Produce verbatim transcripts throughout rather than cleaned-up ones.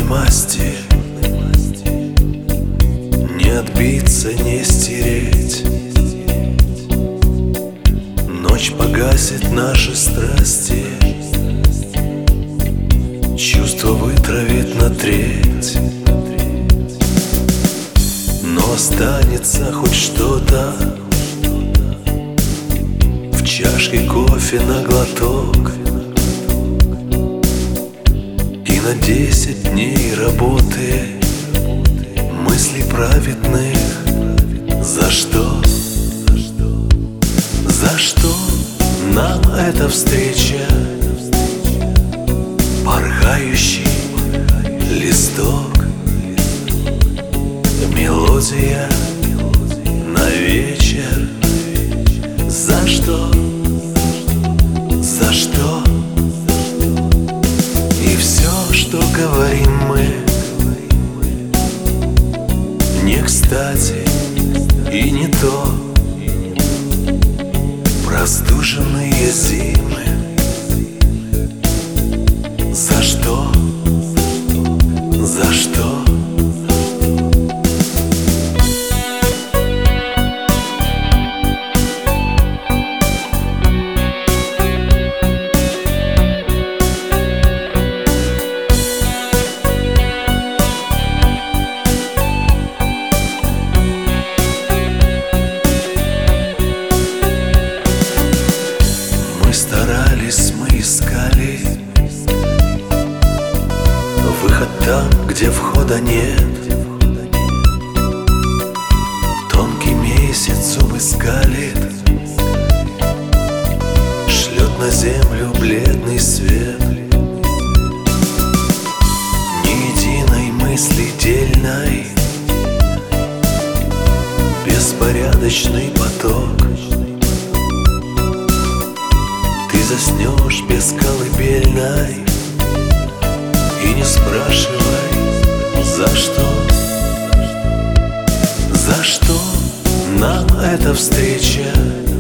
масти, не отбиться, не стереть. Ночь погасит наши страсти, чувство вытравит на треть. Но останется хоть что-то в чашке кофе на глоток. И на десять дней работы мыслей праведных. За что? За что нам эта встреча? Порхающий листок, мелодия на вечер. За что? За что? И все, что говорим мы, не кстати и не то. Простуженные зимы. За что? За что? Мы старались, мы искали выход там, где входа нет. Тонкий месяц зубы скалит, шлет на землю бледный свет. Ни единой мысли дельной, беспорядочный поток. Ты заснешь без колыбельной и не спрашивай, за что. За что нам эта встреча?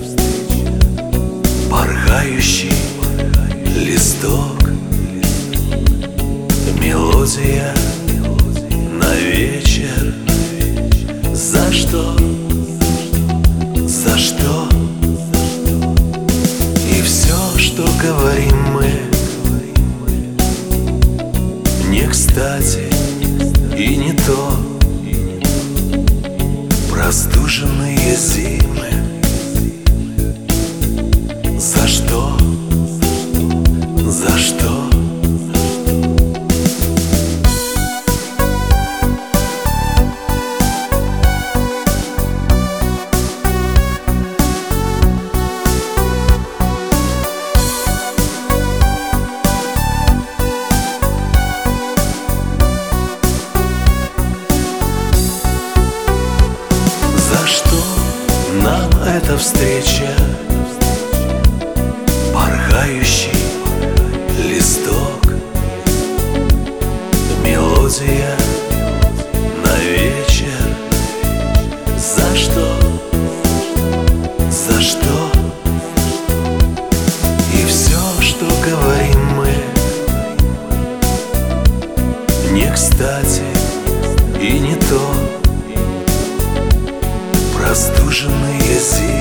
Порхающий листок, мелодия на вечер. За что? За что? И все, что говорим мы, не кстати и не то. Простуженные зимы. За что? За что? Нам эта встреча? Порхающий листок, мелодия на вечер. За что? За что? И все, что говорим мы, не кстати и не то. Простуженные зимы.